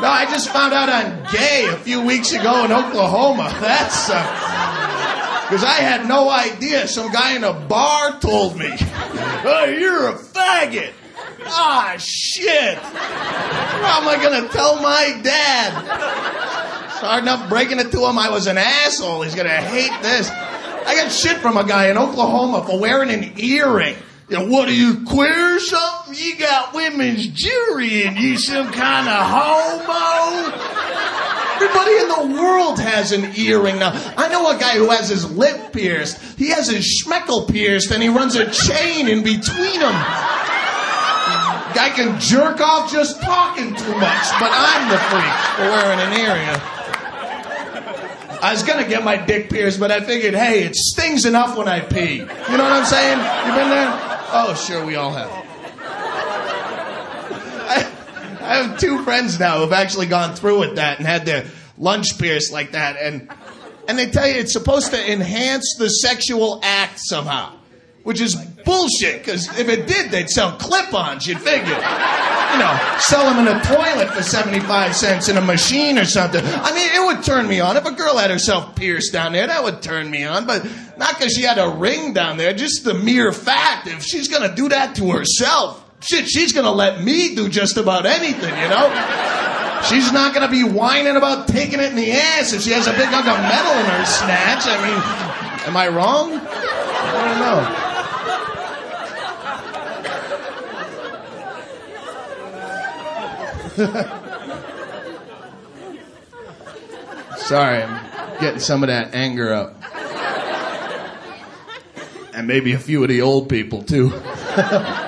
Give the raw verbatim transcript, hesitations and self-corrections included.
No, I just found out I'm gay a few weeks ago in Oklahoma. That's, uh, because I had no idea. Some guy in a bar told me, oh, you're a faggot. Ah, shit. How am I going to tell my dad? Hard enough breaking it to him. I was an asshole. He's going to hate this. I got shit from a guy in Oklahoma for wearing an earring. You know, what are you, queer or something? You got women's jewelry and you some kind of homo? Everybody in the world has an earring now. I know a guy who has his lip pierced. He has his schmeckle pierced and he runs a chain in between them. Guy can jerk off just talking too much, but I'm the freak for wearing an earring. I was going to get my dick pierced, but I figured, hey, it stings enough when I pee. You know what I'm saying? You been there? Oh, sure, we all have. I, I have two friends now who've actually gone through with that and had their lunch pierced like that. And, and they tell you it's supposed to enhance the sexual act somehow, which is bullshit, because if it did, they'd sell clip-ons, you'd figure. You know, sell them in a toilet for seventy-five cents in a machine or something. I mean, it would turn me on. If a girl had herself pierced down there, that would turn me on. But not because she had a ring down there, just the mere fact. If she's going to do that to herself, shit, she's going to let me do just about anything, you know? She's not going to be whining about taking it in the ass if she has a big hunk of metal in her snatch. I mean, am I wrong? I don't know. Sorry, I'm getting some of that anger up. And maybe a few of the old people, too.